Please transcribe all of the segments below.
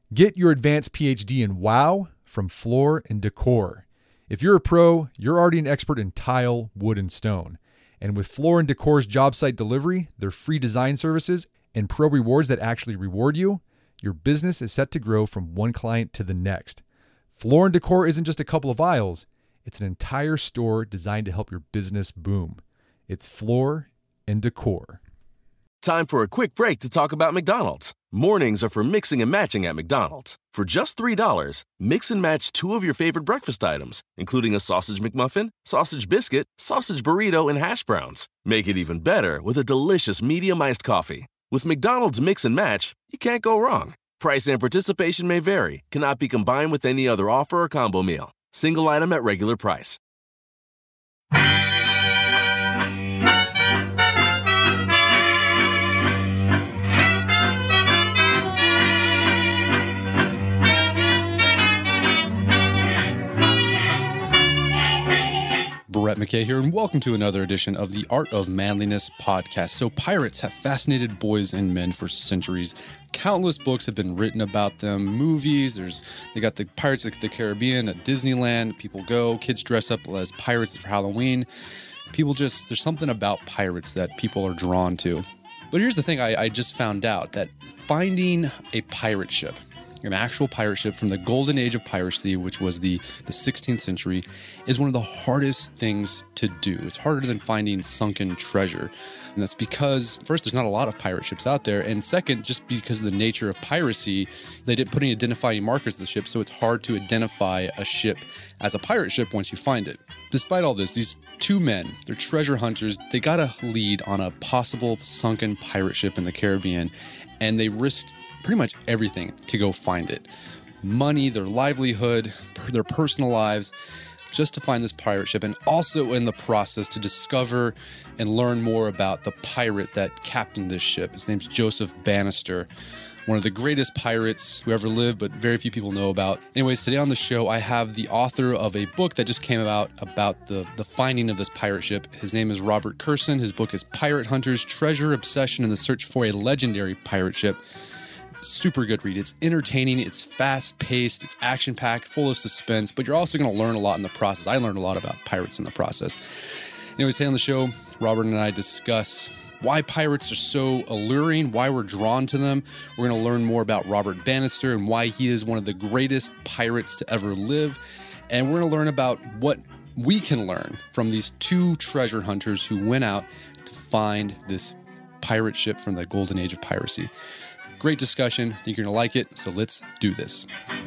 Get your advanced PhD in WOW from Floor & Decor. If you're a pro, you're already an expert in tile, wood, and stone. And with Floor & Decor's job site delivery, their free design services, and pro rewards that actually reward you, your business is set to grow from one client to the next. Floor & Decor isn't just a couple of aisles. It's an entire store designed to help your business boom. It's Floor & Decor. Time for a quick break to talk about McDonald's. Mornings are for mixing and matching at McDonald's. For just $3, mix and match two of your favorite breakfast items, including a sausage McMuffin, sausage biscuit, sausage burrito, and hash browns. Make it even better with a delicious medium iced coffee. With McDonald's Mix and Match, you can't go wrong. Price and participation may vary. Cannot be combined with any other offer or combo meal. Single item at regular price. Brett McKay here, and welcome to another edition of the Art of Manliness podcast. So pirates have fascinated boys and men for centuries. Countless books have been written about them, movies. They got the Pirates of the Caribbean at Disneyland. People go, kids dress up as pirates for Halloween. There's something about pirates that people are drawn to. But here's the thing I just found out, that finding a pirate ship, an actual pirate ship from the golden age of piracy, which was the 16th century, is one of the hardest things to do. It's harder than finding sunken treasure. And that's because, first, there's not a lot of pirate ships out there. And second, just because of the nature of piracy, they didn't put any identifying markers to the ship, so it's hard to identify a ship as a pirate ship once you find it. Despite all this, these two men, they're treasure hunters, they got a lead on a possible sunken pirate ship in the Caribbean, and they risked pretty much everything to go find it. Money, their livelihood, their personal lives, just to find this pirate ship, and also in the process to discover and learn more about the pirate that captained this ship. His name's Joseph Bannister, one of the greatest pirates who ever lived, but very few people know about. Anyways, today on the show, I have the author of a book that just came out about the finding of this pirate ship. His name is Robert Kurson. His book is Pirate Hunters, Treasure, Obsession, and the Search for a Legendary Pirate Ship. Super good read. It's entertaining, it's fast-paced, it's action-packed, full of suspense, but you're also going to learn a lot in the process. I learned a lot about pirates in the process. Anyways, today on the show, Robert and I discuss why pirates are so alluring, why we're drawn to them. We're going to learn more about Robert Bannister and why he is one of the greatest pirates to ever live. And we're going to learn about what we can learn from these two treasure hunters who went out to find this pirate ship from the golden age of piracy. Great discussion. I think you're going to like it, so let's do this.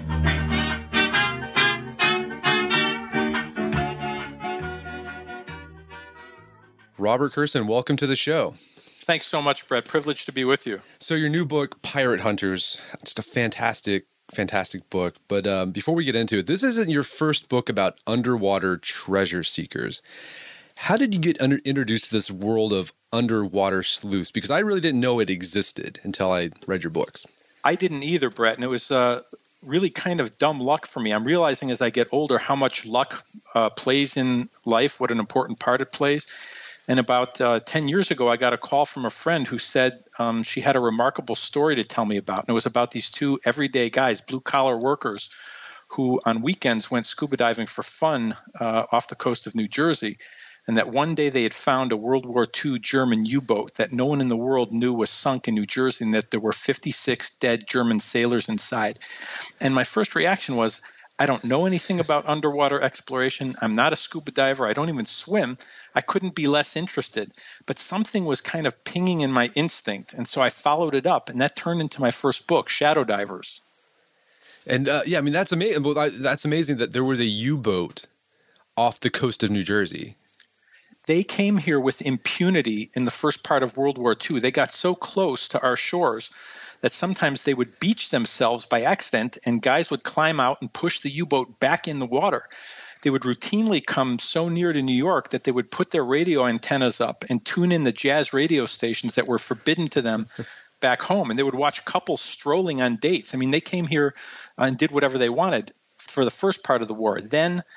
Robert Kurson, welcome to the show. Thanks so much, Brett. Privileged to be with you. So your new book, Pirate Hunters, just a fantastic book. But before we get into it, this isn't your first book about underwater treasure seekers. How did you get introduced to this world of underwater sleuths? Because I really didn't know it existed until I read your books. I didn't either, Brett, and it was really kind of dumb luck for me. I'm realizing as I get older how much luck plays in life, what an important part it plays. And about 10 years ago, I got a call from a friend who said she had a remarkable story to tell me about. And it was about these two everyday guys, blue-collar workers, who on weekends went scuba diving for fun off the coast of New Jersey. And that one day they had found a World War II German U-boat that no one in the world knew was sunk in New Jersey, and that there were 56 dead German sailors inside. And my first reaction was, I don't know anything about underwater exploration. I'm not a scuba diver. I don't even swim. I couldn't be less interested. But something was kind of pinging in my instinct, and so I followed it up, and that turned into my first book, Shadow Divers. And that's amazing. That's amazing that there was a U-boat off the coast of New Jersey. They came here with impunity in the first part of World War II. They got so close to our shores that sometimes they would beach themselves by accident, and guys would climb out and push the U-boat back in the water. They would routinely come so near to New York that they would put their radio antennas up and tune in the jazz radio stations that were forbidden to them back home. And they would watch couples strolling on dates. I mean, they came here and did whatever they wanted for the first part of the war. Then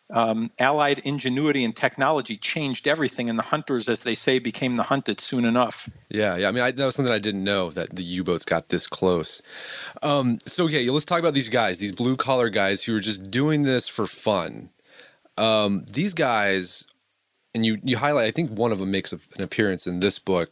Allied ingenuity and technology changed everything, and the hunters, as they say, became the hunted soon enough. Yeah. I mean, that was something I didn't know, that the U-boats got this close. Let's talk about these guys, these blue-collar guys who are just doing this for fun. These guys, and you highlight, I think one of them makes an appearance in this book,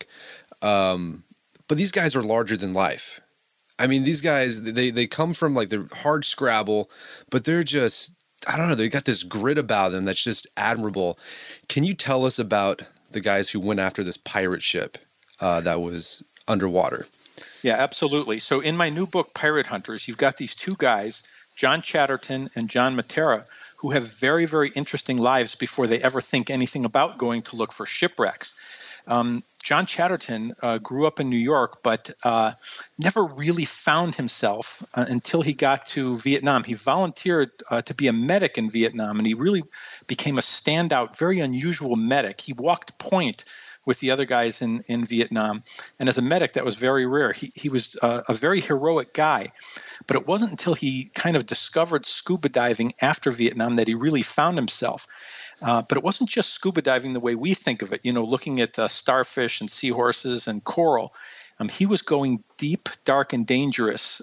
but these guys are larger than life. I mean, these guys, they come from like the hard scrabble, but they're just, I don't know, they got this grit about them that's just admirable. Can you tell us about the guys who went after this pirate ship that was underwater? Yeah, absolutely. So in my new book, Pirate Hunters, you've got these two guys, John Chatterton and John Matera, who have very, very interesting lives before they ever think anything about going to look for shipwrecks. John Chatterton grew up in New York, but never really found himself until he got to Vietnam. He volunteered to be a medic in Vietnam, and he really became a standout, very unusual medic. He walked point with the other guys in Vietnam, and as a medic, that was very rare. He was a very heroic guy, but it wasn't until he kind of discovered scuba diving after Vietnam that he really found himself. But it wasn't just scuba diving the way we think of it, looking at starfish and seahorses and coral. He was going deep, dark, and dangerous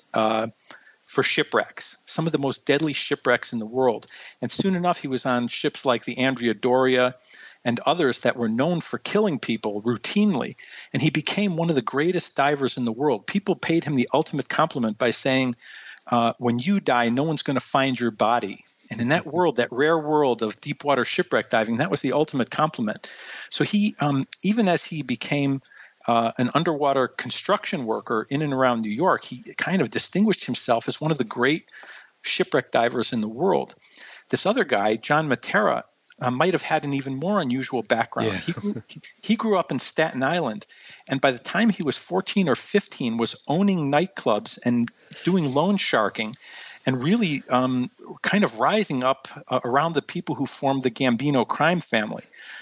for shipwrecks, some of the most deadly shipwrecks in the world. And soon enough, he was on ships like the Andrea Doria and others that were known for killing people routinely. And he became one of the greatest divers in the world. People paid him the ultimate compliment by saying, when you die, no one's going to find your body. And in that world, that rare world of deep water shipwreck diving, that was the ultimate compliment. So he, even as he became an underwater construction worker in and around New York, he kind of distinguished himself as one of the great shipwreck divers in the world. This other guy, John Matera, might have had an even more unusual background. Yeah. He grew up in Staten Island, and by the time he was 14 or 15, was owning nightclubs and doing loan sharking, and really kind of rising up around the people who formed the Gambino crime family.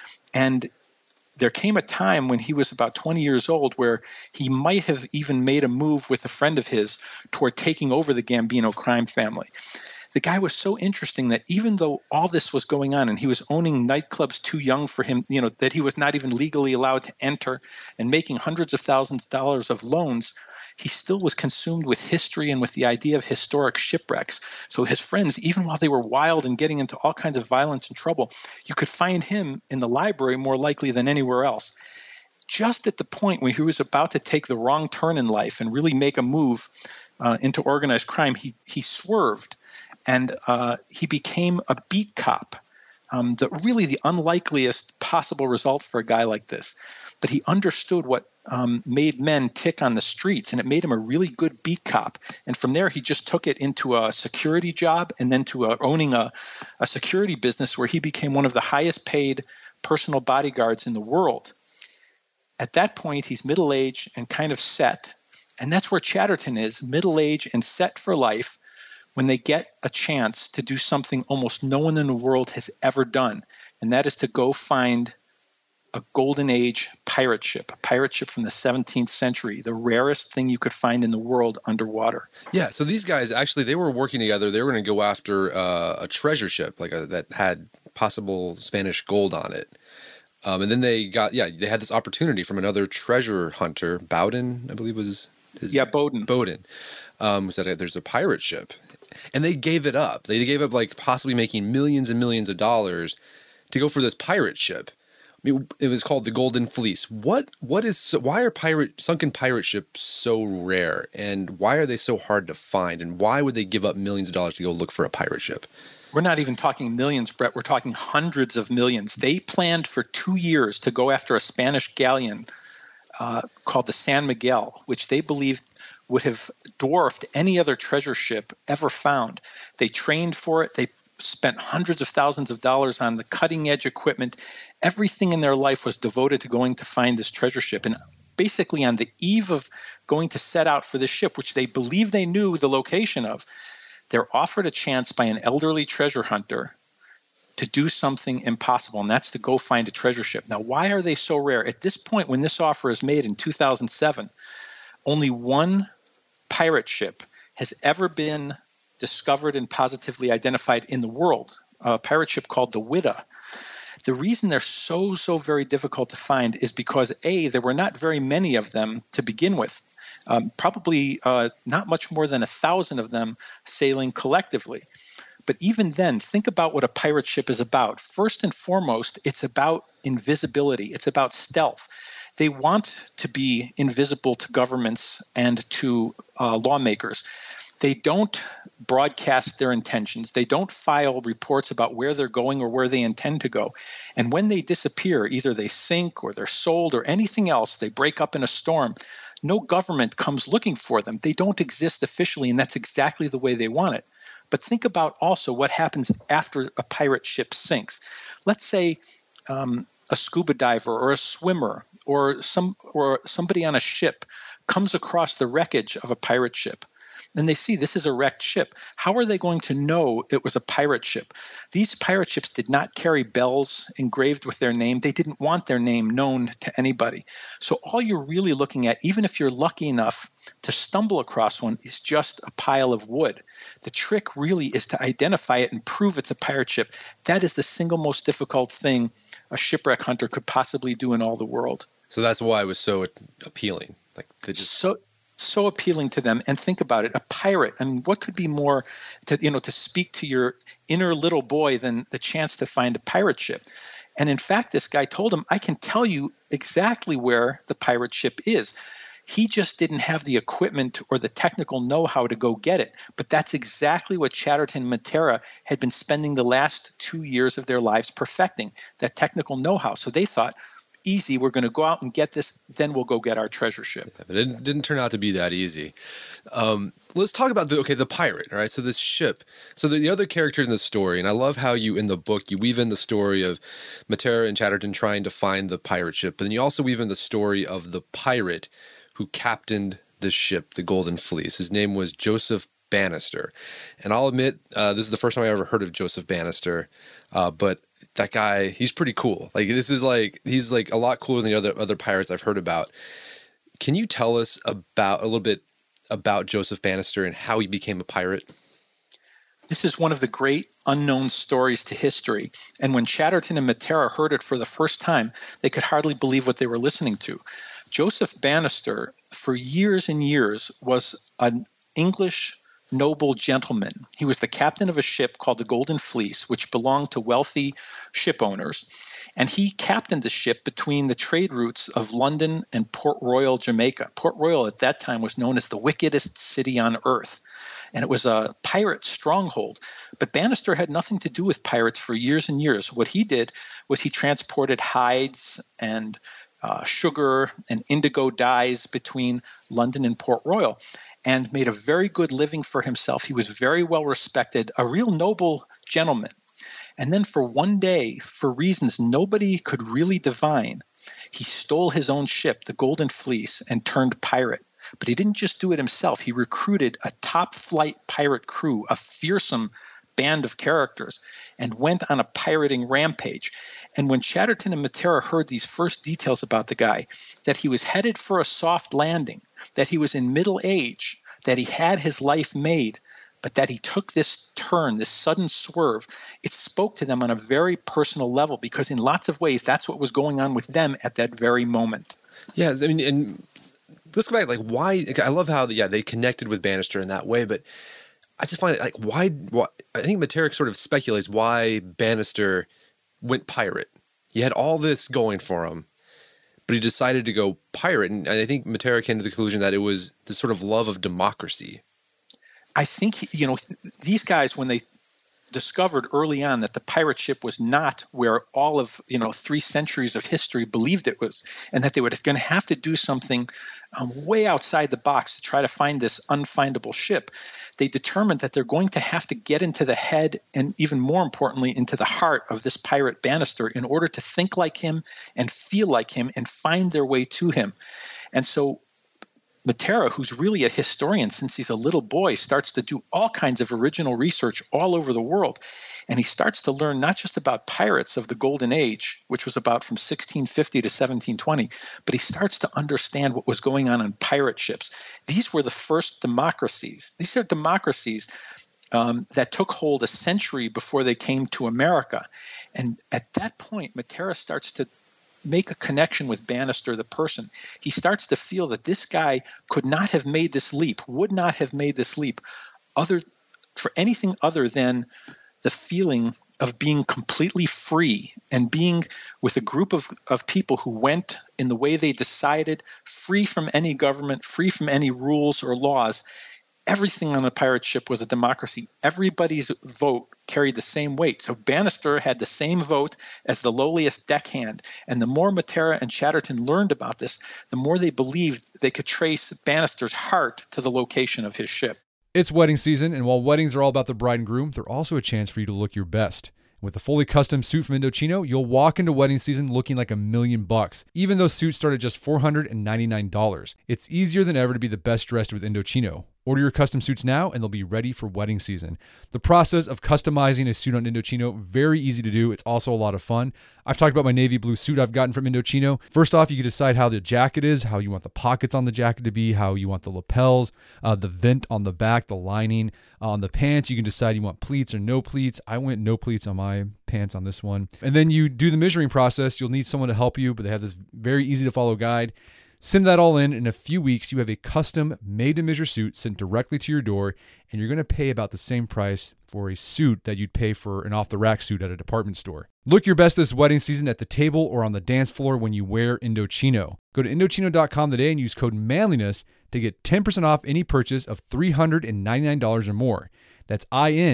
And there came a time when he was about 20 years old where he might have even made a move with a friend of his toward taking over the Gambino crime family. The guy was so interesting that even though all this was going on and he was owning nightclubs too young for him, that he was not even legally allowed to enter, and making hundreds of thousands of dollars of loans, he still was consumed with history and with the idea of historic shipwrecks. So his friends, even while they were wild and getting into all kinds of violence and trouble, you could find him in the library more likely than anywhere else. Just at the point when he was about to take the wrong turn in life and really make a move into organized crime, he swerved, and he became a beat cop. The unlikeliest possible result for a guy like this. But he understood what made men tick on the streets, and it made him a really good beat cop. And from there, he just took it into a security job and then to owning a security business where he became one of the highest paid personal bodyguards in the world. At that point, he's middle-aged and kind of set. And that's where Chatterton is, middle-aged and set for life, when they get a chance to do something almost no one in the world has ever done, and that is to go find a golden age pirate ship from the 17th century, the rarest thing you could find in the world underwater. Yeah, so these guys, actually, they were working together. They were going to go after a treasure ship that had possible Spanish gold on it. And then they had this opportunity from another treasure hunter, Bowden, I believe was his... Yeah, Bowden. Who said there's a pirate ship. And they gave it up. They gave up like possibly making millions and millions of dollars to go for this pirate ship. I mean, it was called the Golden Fleece. Why are sunken pirate ships so rare, and why are they so hard to find, and why would they give up millions of dollars to go look for a pirate ship? We're not even talking millions, Brett. We're talking hundreds of millions. They planned for 2 years to go after a Spanish galleon called the San Miguel, which they believed would have dwarfed any other treasure ship ever found. They trained for it. They spent hundreds of thousands of dollars on the cutting edge equipment. Everything in their life was devoted to going to find this treasure ship. And basically on the eve of going to set out for this ship, which they believed they knew the location of, they're offered a chance by an elderly treasure hunter to do something impossible, and that's to go find a treasure ship. Now, why are they so rare? At this point, when this offer is made in 2007, only one pirate ship has ever been discovered and positively identified in the world. a pirate ship called the Whydah. The reason they're so very difficult to find is because, A, there were not very many of them to begin with. Probably not much more than 1,000 of them sailing collectively. But even then, think about what a pirate ship is about. First and foremost, it's about invisibility. It's about stealth. They want to be invisible to governments and to lawmakers. They don't broadcast their intentions. They don't file reports about where they're going or where they intend to go. And when they disappear, either they sink or they're sold or anything else, they break up in a storm, no government comes looking for them. They don't exist officially, and that's exactly the way they want it. But think about also what happens after a pirate ship sinks. Let's say a scuba diver or a swimmer or somebody on a ship comes across the wreckage of a pirate ship. And they see this is a wrecked ship. How are they going to know it was a pirate ship? These pirate ships did not carry bells engraved with their name. They didn't want their name known to anybody. So all you're really looking at, even if you're lucky enough to stumble across one, is just a pile of wood. The trick really is to identify it and prove it's a pirate ship. That is the single most difficult thing a shipwreck hunter could possibly do in all the world. So that's why it was so appealing. Like they just so appealing to them. And think about it, a pirate. I mean, what could be more to speak to your inner little boy than the chance to find a pirate ship? And in fact, this guy told him, I can tell you exactly where the pirate ship is. He just didn't have the equipment or the technical know-how to go get it. But that's exactly what Chatterton and Matera had been spending the last 2 years of their lives perfecting, that technical know-how. So they thought, easy, we're going to go out and get this, then we'll go get our treasure ship. But it didn't turn out to be that easy. Let's talk about the pirate, all right? So this ship. So the other characters in the story, and I love how in the book, you weave in the story of Matera and Chatterton trying to find the pirate ship, but then you also weave in the story of the pirate who captained the ship, the Golden Fleece. His name was Joseph Bannister. And I'll admit, this is the first time I ever heard of Joseph Bannister, but that guy, he's pretty cool. Like he's like a lot cooler than the other pirates I've heard about. Can you tell us a little bit about Joseph Bannister and how he became a pirate? This is one of the great unknown stories to history. And when Chatterton and Matera heard it for the first time, they could hardly believe what they were listening to. Joseph Bannister, for years and years, was an English noble gentleman. He was the captain of a ship called the Golden Fleece, which belonged to wealthy ship owners. And he captained the ship between the trade routes of London and Port Royal, Jamaica. Port Royal at that time was known as the wickedest city on earth. And it was a pirate stronghold. But Bannister had nothing to do with pirates for years and years. What he did was he transported hides and sugar and indigo dyes between London and Port Royal and made a very good living for himself. He was very well respected, a real noble gentleman. And then for one day, for reasons nobody could really divine, he stole his own ship, the Golden Fleece, and turned pirate. But he didn't just do it himself. He recruited a top-flight pirate crew, a fearsome band of characters, and went on a pirating rampage. And when Chatterton and Matera heard these first details about the guy, that he was headed for a soft landing, that he was in middle age, that he had his life made, but that he took this turn, this sudden swerve, it spoke to them on a very personal level because in lots of ways, that's what was going on with them at that very moment. Yeah, I mean, and let's go back, like why, I love how, they connected with Bannister in that way, but I just find it like, why I think Matera sort of speculates why Bannister went pirate. He had all this going for him, but he decided to go pirate. And I think Matera came to the conclusion that it was this sort of love of democracy. I think, these guys, when they discovered early on that the pirate ship was not where all of 3 centuries of history believed it was, and that they were going to have to do something way outside the box to try to find this unfindable ship, they determined that they're going to have to get into the head and even more importantly into the heart of this pirate Bannister in order to think like him and feel like him and find their way to him. And so Matera, who's really a historian since he's a little boy, starts to do all kinds of original research all over the world. And he starts to learn not just about pirates of the Golden Age, which was about from 1650 to 1720, but he starts to understand what was going on pirate ships. These were the first democracies. These are democracies that took hold a century before they came to America. And at that point, Matera starts to make a connection with Bannister, the person. He starts to feel that this guy could not have made this leap, would not have made this leap for anything other than the feeling of being completely free and being with a group of people who went in the way they decided, free from any government, free from any rules or laws. Everything on the pirate ship was a democracy. Everybody's vote carried the same weight. So Bannister had the same vote as the lowliest deckhand. And the more Matera and Chatterton learned about this, the more they believed they could trace Bannister's heart to the location of his ship. It's wedding season, and while weddings are all about the bride and groom, they're also a chance for you to look your best. With a fully custom suit from Indochino, you'll walk into wedding season looking like $1,000,000, even though suits start at just $499. It's easier than ever to be the best dressed with Indochino. Order your custom suits now, and they'll be ready for wedding season. The process of customizing a suit on Indochino, very easy to do. It's also a lot of fun. I've talked about my navy blue suit I've gotten from Indochino. First off, you can decide how the jacket is, how you want the pockets on the jacket to be, how you want the lapels, the vent on the back, the lining. On the pants, you can decide you want pleats or no pleats. I went no pleats on my pants on this one. And then you do the measuring process. You'll need someone to help you, but they have this very easy to follow guide. Send that all in a few weeks, you have a custom made-to-measure suit sent directly to your door, and you're going to pay about the same price for a suit that you'd pay for an off-the-rack suit at a department store. Look your best this wedding season at the table or on the dance floor when you wear Indochino. Go to Indochino.com today and use code MANLINESS to get 10% off any purchase of $399 or more. That's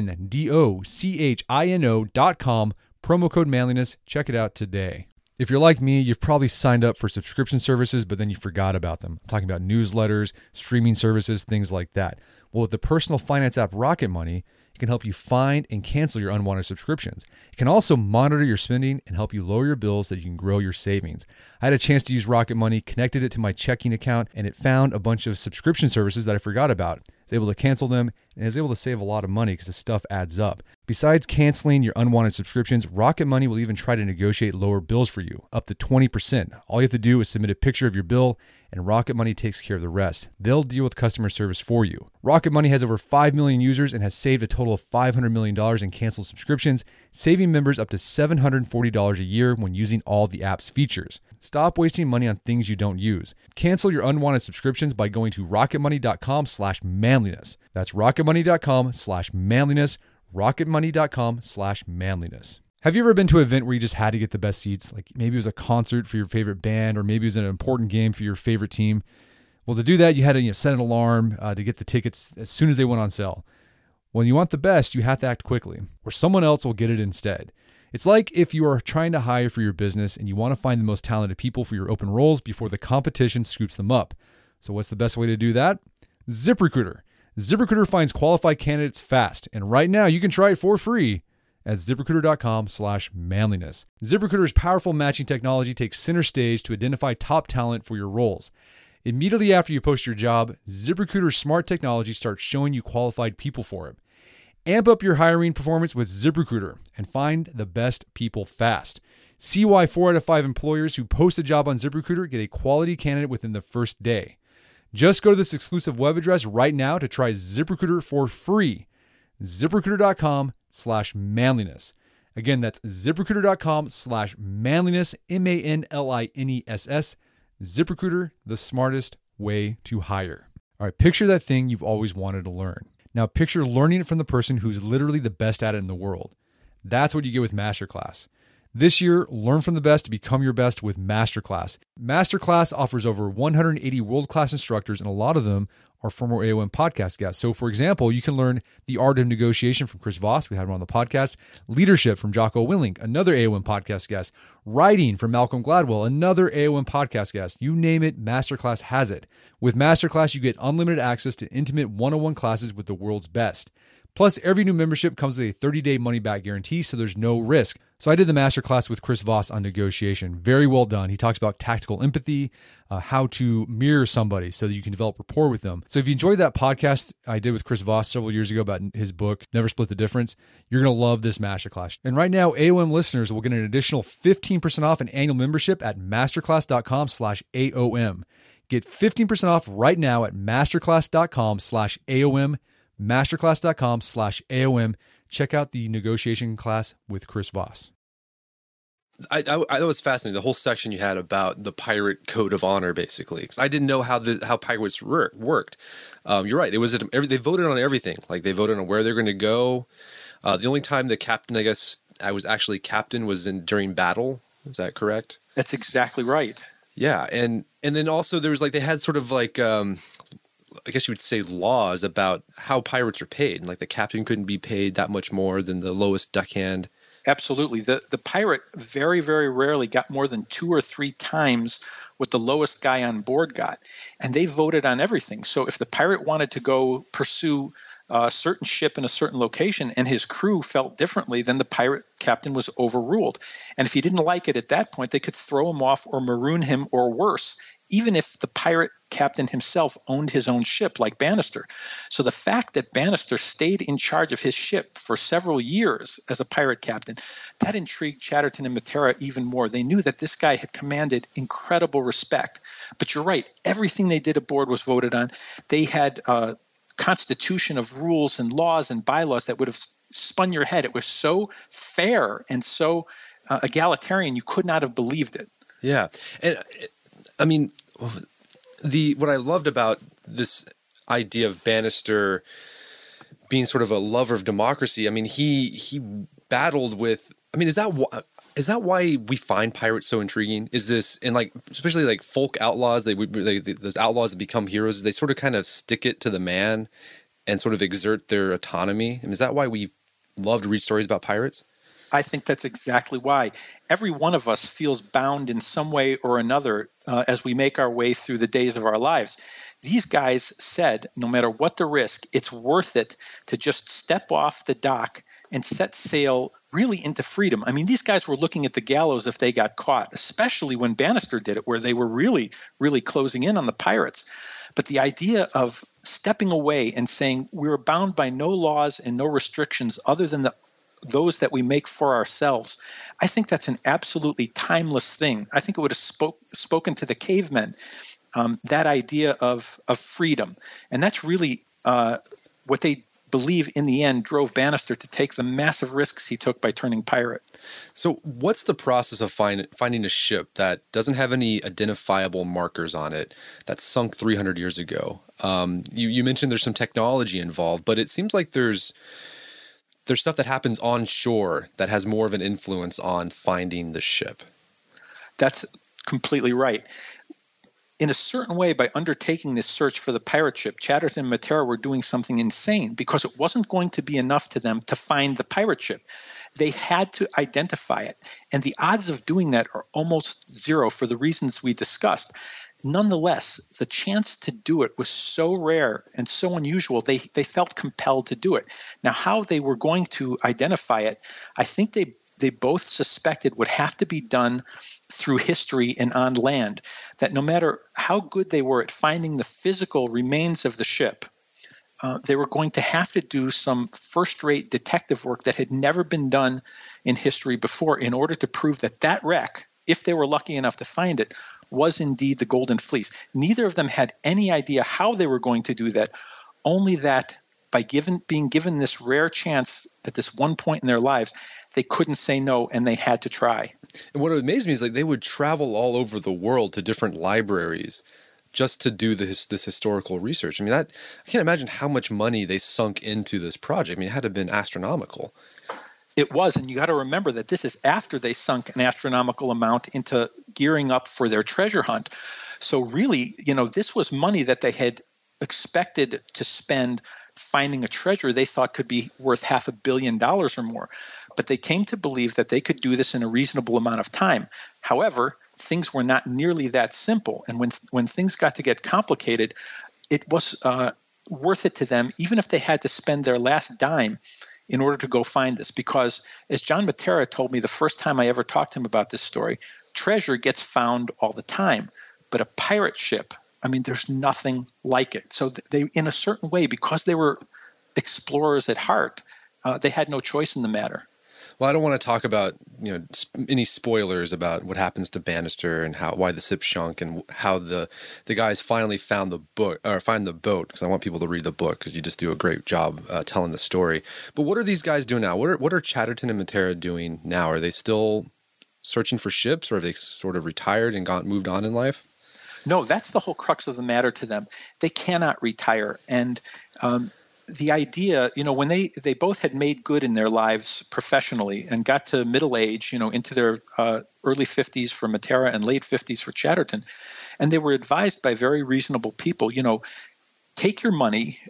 INDOCHINO.com, promo code MANLINESS. Check it out today. If you're like me, you've probably signed up for subscription services, but then you forgot about them. I'm talking about newsletters, streaming services, things like that. Well, with the personal finance app Rocket Money, it can help you find and cancel your unwanted subscriptions. It can also monitor your spending and help you lower your bills so that you can grow your savings. I had a chance to use Rocket Money, connected it to my checking account, and it found a bunch of subscription services that I forgot about. I was able to cancel them, and I was able to save a lot of money because the stuff adds up. Besides canceling your unwanted subscriptions, Rocket Money will even try to negotiate lower bills for you, up to 20%. All you have to do is submit a picture of your bill, and Rocket Money takes care of the rest. They'll deal with customer service for you. Rocket Money has over 5 million users and has saved a total of $500 million in canceled subscriptions, saving members up to $740 a year when using all the app's features. Stop wasting money on things you don't use. Cancel your unwanted subscriptions by going to rocketmoney.com/manliness. That's rocketmoney.com/manliness. rocketmoney.com/manliness. Have you ever been to an event where you just had to get the best seats? Like maybe it was a concert for your favorite band, or maybe it was an important game for your favorite team. Well, to do that, you had to set an alarm to get the tickets as soon as they went on sale. When you want the best, you have to act quickly, or someone else will get it instead. It's like if you are trying to hire for your business and you want to find the most talented people for your open roles before the competition scoops them up. So what's the best way to do that? ZipRecruiter. ZipRecruiter finds qualified candidates fast, and right now you can try it for free at ZipRecruiter.com/manliness. ZipRecruiter's powerful matching technology takes center stage to identify top talent for your roles. Immediately after you post your job, ZipRecruiter's smart technology starts showing you qualified people for it. Amp up your hiring performance with ZipRecruiter and find the best people fast. See why 4 out of 5 employers who post a job on ZipRecruiter get a quality candidate within the first day. Just go to this exclusive web address right now to try ZipRecruiter for free. ZipRecruiter.com/manliness. Again, that's ZipRecruiter.com/manliness, MANLINESS. ZipRecruiter, the smartest way to hire. All right, picture that thing you've always wanted to learn. Now picture learning it from the person who's literally the best at it in the world. That's what you get with Masterclass. This year, learn from the best to become your best with Masterclass. Masterclass offers over 180 world-class instructors, and a lot of them are former AOM podcast guests. So, for example, you can learn the art of negotiation from Chris Voss. We had him on the podcast. Leadership from Jocko Willink, another AOM podcast guest. Writing from Malcolm Gladwell, another AOM podcast guest. You name it, Masterclass has it. With Masterclass, you get unlimited access to intimate one-on-one classes with the world's best. Plus, every new membership comes with a 30-day money-back guarantee, so there's no risk. So I did the masterclass with Chris Voss on negotiation. Very well done. He talks about tactical empathy, how to mirror somebody so that you can develop rapport with them. So if you enjoyed that podcast I did with Chris Voss several years ago about his book, Never Split the Difference, you're going to love this masterclass. And right now, AOM listeners will get an additional 15% off an annual membership at masterclass.com/AOM. Get 15% off right now at masterclass.com/AOM. masterclass.com/AOM. Check out the negotiation class with Chris Voss. I that was fascinating. The whole section you had about the pirate code of honor, basically, because I didn't know how pirates worked. You're right. It was they voted on everything. Like they voted on where they're going to go. The only time the captain, I guess, I was actually captain was during battle. Is that correct? That's exactly right. Yeah, and then also there was like they had sort of like I guess you would say laws about how pirates are paid. And like the captain couldn't be paid that much more than the lowest deckhand. Absolutely. The pirate very, very rarely got more than 2 or 3 times what the lowest guy on board got. And they voted on everything. So if the pirate wanted to go pursue a certain ship in a certain location and his crew felt differently, then the pirate captain was overruled. And if he didn't like it at that point, they could throw him off or maroon him, or worse, even if the pirate captain himself owned his own ship like Bannister. So the fact that Bannister stayed in charge of his ship for several years as a pirate captain, that intrigued Chatterton and Matera even more. They knew that this guy had commanded incredible respect. But you're right, everything they did aboard was voted on. They had a constitution of rules and laws and bylaws that would have spun your head. It was so fair and so egalitarian, you could not have believed it. Yeah. And I mean, what I loved about this idea of Bannister being sort of a lover of democracy, I mean, he battled with. I mean, is that why we find pirates so intriguing? Is this, and like especially like folk outlaws, those outlaws that become heroes, they sort of kind of stick it to the man and sort of exert their autonomy. I mean, is that why we love to read stories about pirates? I think that's exactly why. Every one of us feels bound in some way or another as we make our way through the days of our lives. These guys said, no matter what the risk, it's worth it to just step off the dock and set sail really into freedom. I mean, these guys were looking at the gallows if they got caught, especially when Bannister did it, where they were really, really closing in on the pirates. But the idea of stepping away and saying we're bound by no laws and no restrictions other than those that we make for ourselves, I think that's an absolutely timeless thing. I think it would have spoken to the cavemen, that idea of freedom. And that's really what they believe in the end drove Bannister to take the massive risks he took by turning pirate. So what's the process of finding a ship that doesn't have any identifiable markers on it, that sunk 300 years ago? You mentioned there's some technology involved, but it seems like there's stuff that happens on shore that has more of an influence on finding the ship. That's completely right. In a certain way, by undertaking this search for the pirate ship, Chatterton and Matera were doing something insane, because it wasn't going to be enough to them to find the pirate ship. They had to identify it. And the odds of doing that are almost zero for the reasons we discussed. Nonetheless, the chance to do it was so rare and so unusual, they felt compelled to do it. Now, how they were going to identify it, I think they both suspected would have to be done through history and on land, that no matter how good they were at finding the physical remains of the ship, they were going to have to do some first-rate detective work that had never been done in history before in order to prove that that wreck, if they were lucky enough to find it, was indeed the Golden Fleece. Neither of them had any idea how they were going to do that, only that by being given this rare chance at this one point in their lives, they couldn't say no, and they had to try. And what amazed me is like they would travel all over the world to different libraries just to do this historical research. I mean, I can't imagine how much money they sunk into this project. I mean, it had to have been astronomical. It was, and you got to remember that this is after they sunk an astronomical amount into gearing up for their treasure hunt. So really, this was money that they had expected to spend finding a treasure they thought could be worth $500 million or more. But they came to believe that they could do this in a reasonable amount of time. However, things were not nearly that simple. And when things got to get complicated, it was worth it to them, even if they had to spend their last dime in order to go find this. Because as John Matera told me the first time I ever talked to him about this story, treasure gets found all the time. But a pirate ship, I mean, there's nothing like it. So they, in a certain way, because they were explorers at heart, they had no choice in the matter. Well, I don't want to talk about any spoilers about what happens to Bannister and why the ship sunk and how the guys finally find the boat, because I want people to read the book because you just do a great job telling the story. But what are these guys doing now? What are Chatterton and Matera doing now? Are they still searching for ships, or have they sort of retired and moved on in life? No, that's the whole crux of the matter to them. They cannot retire. And the idea, when they both had made good in their lives professionally and got to middle age, into their early 50s for Matera and late 50s for Chatterton, and they were advised by very reasonable people, take your money.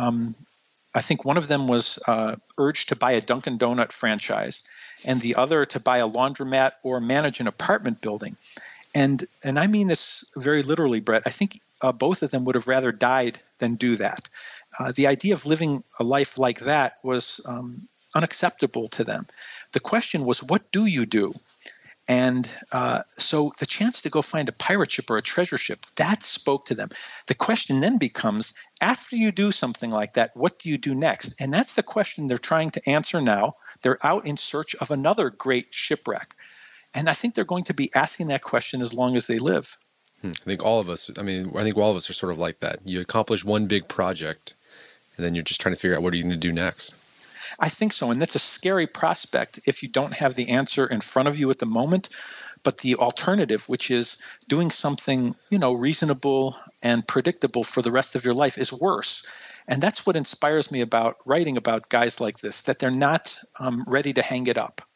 I think one of them was urged to buy a Dunkin' Donut franchise, and the other to buy a laundromat or manage an apartment building. And I mean this very literally, Brett. I think both of them would have rather died than do that. The idea of living a life like that was unacceptable to them. The question was, what do you do? And so the chance to go find a pirate ship or a treasure ship, that spoke to them. The question then becomes, after you do something like that, what do you do next? And that's the question they're trying to answer now. They're out in search of another great shipwreck. And I think they're going to be asking that question as long as they live. I think all of us are sort of like that. You accomplish one big project, and then you're just trying to figure out what are you going to do next. I think so. And that's a scary prospect if you don't have the answer in front of you at the moment. But the alternative, which is doing something, reasonable and predictable for the rest of your life, is worse. And that's what inspires me about writing about guys like this, that they're not ready to hang it up.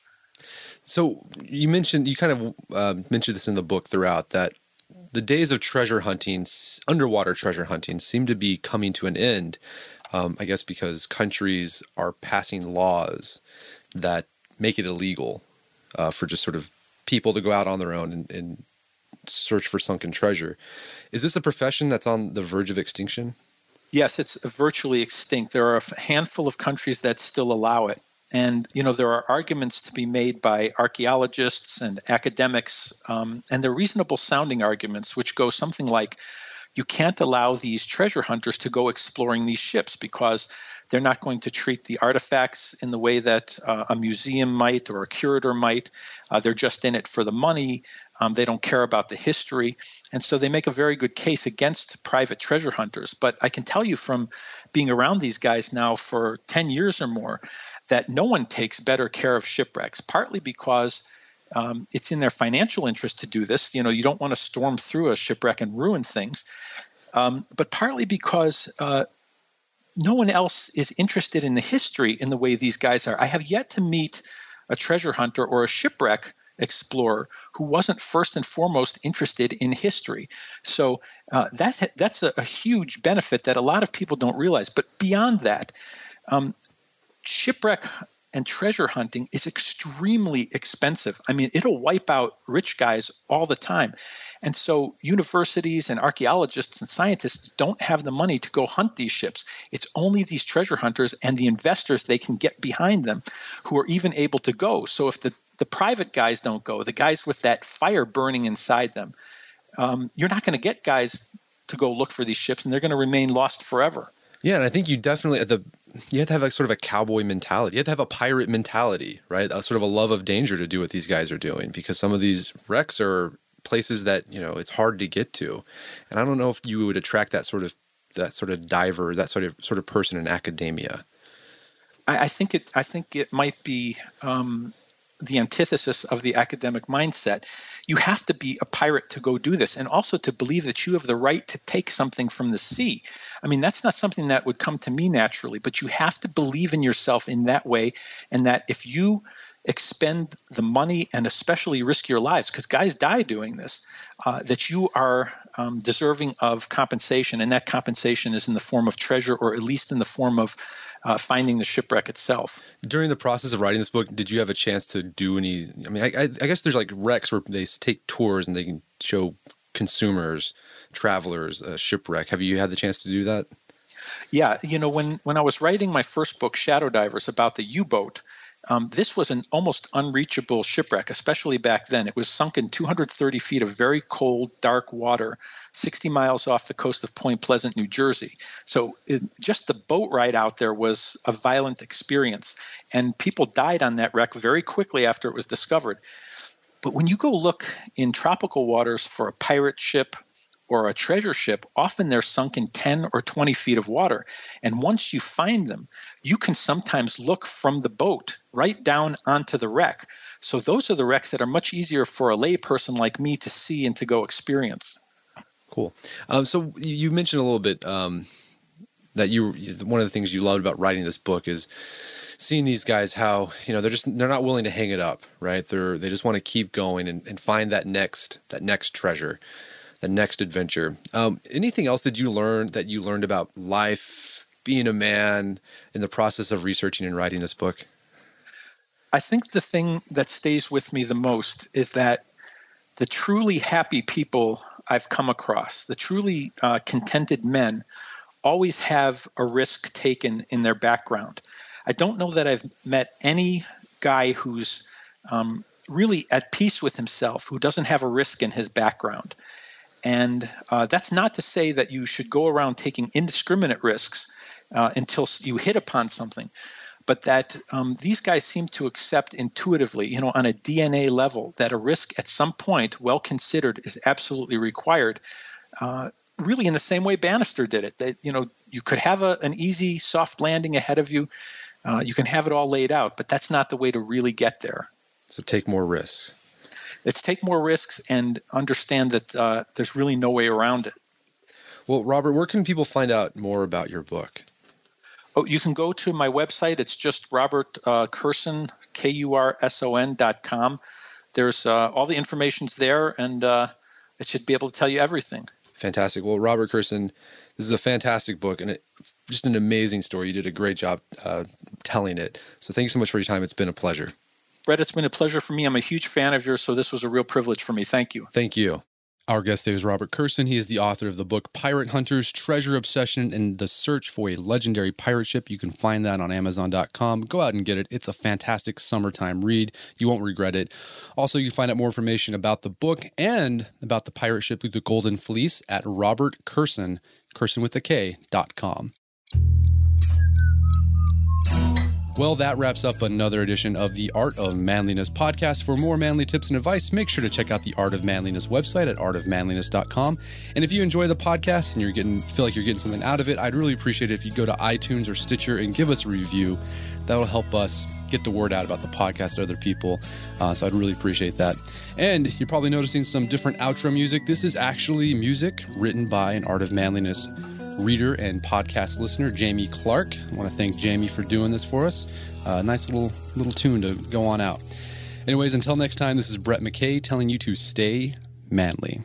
So you kind of mentioned this in the book throughout, that the days of treasure hunting, underwater treasure hunting, seem to be coming to an end. I guess because countries are passing laws that make it illegal for just sort of people to go out on their own and search for sunken treasure. Is this a profession that's on the verge of extinction? Yes, it's virtually extinct. There are a handful of countries that still allow it. And, there are arguments to be made by archaeologists and academics, and they're reasonable sounding arguments, which go something like, you can't allow these treasure hunters to go exploring these ships because they're not going to treat the artifacts in the way that a museum might or a curator might. They're just in it for the money. They don't care about the history. And so they make a very good case against private treasure hunters. But I can tell you from being around these guys now for 10 years or more that no one takes better care of shipwrecks, partly because it's in their financial interest to do this. You don't want to storm through a shipwreck and ruin things. But partly because no one else is interested in the history in the way these guys are. I have yet to meet a treasure hunter or a shipwreck explorer who wasn't first and foremost interested in history. So that's a huge benefit that a lot of people don't realize. But beyond that, shipwreck and treasure hunting is extremely expensive. I mean, it'll wipe out rich guys all the time. And so universities and archaeologists and scientists don't have the money to go hunt these ships. It's only these treasure hunters and the investors they can get behind them who are even able to go. So if the private guys don't go, the guys with that fire burning inside them, you're not going to get guys to go look for these ships, and they're going to remain lost forever. Yeah, and I think you definitely you have to have sort of a cowboy mentality. You have to have a pirate mentality, right? A sort of a love of danger to do what these guys are doing, because some of these wrecks are places that it's hard to get to, and I don't know if you would attract that sort of diver, that sort of person in academia. I think it might be the antithesis of the academic mindset. You have to be a pirate to go do this, and also to believe that you have the right to take something from the sea. I mean, that's not something that would come to me naturally, but you have to believe in yourself in that way, and that if you expend the money and especially risk your lives, because guys die doing this, that you are deserving of compensation, and that compensation is in the form of treasure, or at least in the form of finding the shipwreck itself. During the process of writing this book, did you have a chance to do any? I mean, I guess there's like wrecks where they take tours and they can show consumers, travelers, a shipwreck. Have you had the chance to do that? Yeah, when I was writing my first book, Shadow Divers, about the U-boat, This was an almost unreachable shipwreck, especially back then. It was sunk in 230 feet of very cold, dark water, 60 miles off the coast of Point Pleasant, New Jersey. So just the boat ride out there was a violent experience. And people died on that wreck very quickly after it was discovered. But when you go look in tropical waters for a pirate ship or a treasure ship, often they're sunk in 10 or 20 feet of water. And once you find them, you can sometimes look from the boat right down onto the wreck. So those are the wrecks that are much easier for a lay person like me to see and to go experience. Cool. So you mentioned a little bit that one of the things you loved about writing this book is seeing these guys, how, they're not willing to hang it up, right? They just want to keep going and find that next treasure, the next adventure. Anything else that you learned about life, being a man, in the process of researching and writing this book? I think the thing that stays with me the most is that the truly happy people I've come across, the truly contented men, always have a risk taken in their background. I don't know that I've met any guy who's really at peace with himself, who doesn't have a risk in his background. And that's not to say that you should go around taking indiscriminate risks until you hit upon something, but that these guys seem to accept intuitively, on a DNA level, that a risk at some point, well considered, is absolutely required. Really, in the same way Bannister did it. That, you could have an easy, soft landing ahead of you. You can have it all laid out, but that's not the way to really get there. So take more risks. It's take more risks and understand that there's really no way around it. Well, Robert, where can people find out more about your book? Oh, you can go to my website. It's just Robert Kurson, KURSON.com. There's all the information's there, and it should be able to tell you everything. Fantastic. Well, Robert Kurson, this is a fantastic book and just an amazing story. You did a great job telling it. So thank you so much for your time. It's been a pleasure. Brett, it's been a pleasure for me. I'm a huge fan of yours, so this was a real privilege for me. Thank you. Thank you. Our guest today is Robert Kurson. He is the author of the book Pirate Hunters, Treasure Obsession, and the Search for a Legendary Pirate Ship. You can find that on Amazon.com. Go out and get it. It's a fantastic summertime read. You won't regret it. Also, you can find out more information about the book and about the pirate ship with the Golden Fleece at Robert Kurson, KursonWithAK.com. Well, that wraps up another edition of the Art of Manliness podcast. For more manly tips and advice, make sure to check out the Art of Manliness website at artofmanliness.com. And if you enjoy the podcast and feel like you're getting something out of it, I'd really appreciate it if you go to iTunes or Stitcher and give us a review. That'll help us get the word out about the podcast to other people. So I'd really appreciate that. And you're probably noticing some different outro music. This is actually music written by an Art of Manliness reader and podcast listener, Jamie Clark. I want to thank Jamie for doing this for us. Nice little tune to go on out. Anyways, until next time, this is Brett McKay telling you to stay manly.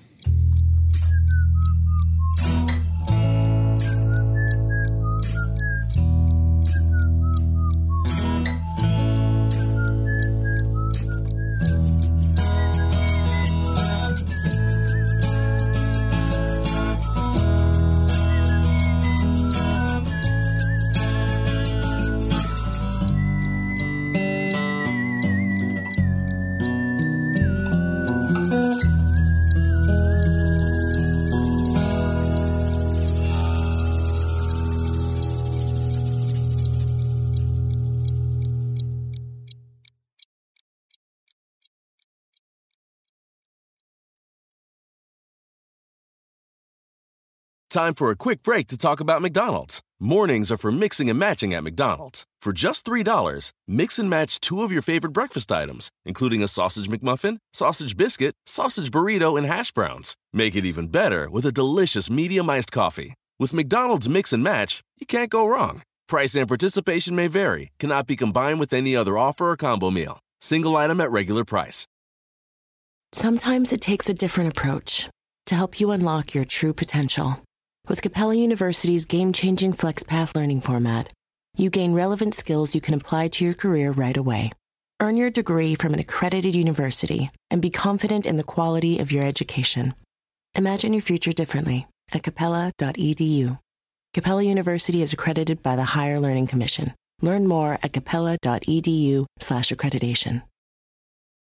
Time for a quick break to talk about McDonald's. Mornings are for mixing and matching at McDonald's. For just $3, mix and match 2 of your favorite breakfast items, including a sausage McMuffin, sausage biscuit, sausage burrito, and hash browns. Make it even better with a delicious medium iced coffee. With McDonald's Mix and Match, you can't go wrong. Price and participation may vary. Cannot be combined with any other offer or combo meal. Single item at regular price. Sometimes it takes a different approach to help you unlock your true potential. With Capella University's game-changing FlexPath learning format, you gain relevant skills you can apply to your career right away. Earn your degree from an accredited university and be confident in the quality of your education. Imagine your future differently at capella.edu. Capella University is accredited by the Higher Learning Commission. Learn more at capella.edu/accreditation.